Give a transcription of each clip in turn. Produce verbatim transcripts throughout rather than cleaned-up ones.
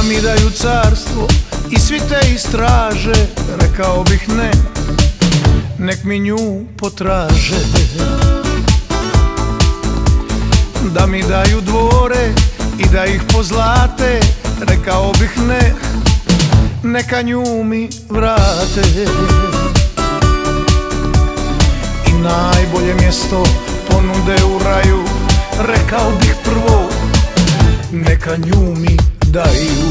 mi daju carstvo i svi te istraže, rekao bih ne, nek mi nju potraže. Da mi daju dvore i da ih pozlate, rekao bih ne, neka nju mi vrate. I najbolje mjesto ponude u raju, rekao bih prvo, neka nju mi daju.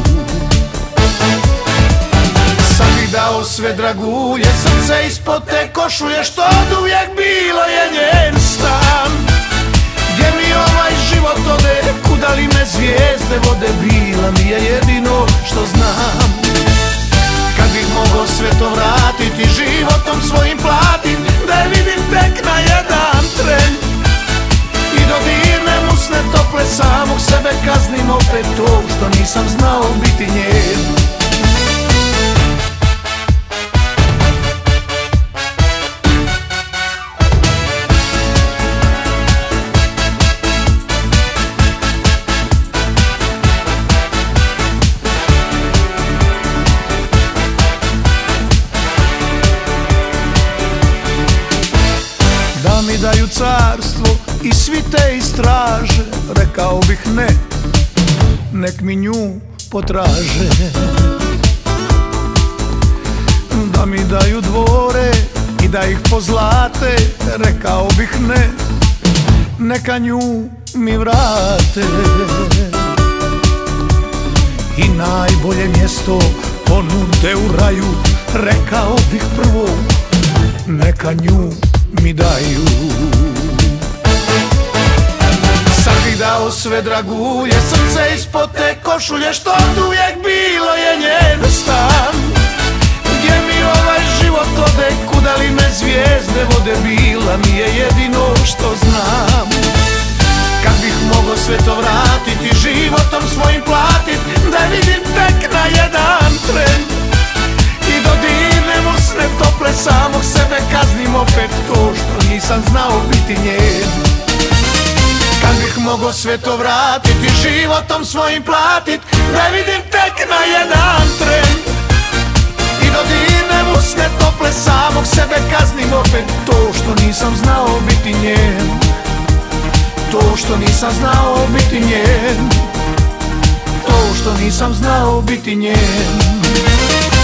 Sad bih dao sve dragulje, srce ispod te košulje, što od uvijek bilo je njen stan. Gdje mi ovaj život ode, kuda li me zvijezde vode, bila mi je jedino što znam. Kad bih mogao sve to vratiti, životom svojim platit, da je vidim tek na jedan tren i dodirnem usne tople, samog sebe kaznim opet to što nisam znao biti njen. Da mi daju carstvo i svi te istraže, rekao bih ne, nek mi nju potraže. Da mi daju dvore i da ih pozlate, rekao bih ne, neka nju mi vrate. I najbolje mjesto ponude u raju, rekao bih prvo, neka nju mi daju. Sad bih dao sve dragulje, srce ispod te košulje, što od uvijek bilo je njen stan. Gdje mi ovaj život ode, kuda li me zvijezde vode, bila mi je jedino što znam. Kad bih mogao sve to vratiti, životom svojim platit, da vidim tek na jedan tren i dodirnem usne tople, samog sebe kaznim opet to što nisam znao biti njen. Kad bih mogao sve to vratiti, životom svojim platit, da vidim tek na jedan tren i dodirnem usne tople, samog sebe kaznim opet to što nisam znao biti njen. To što nisam znao biti njen, to što nisam znao biti njen.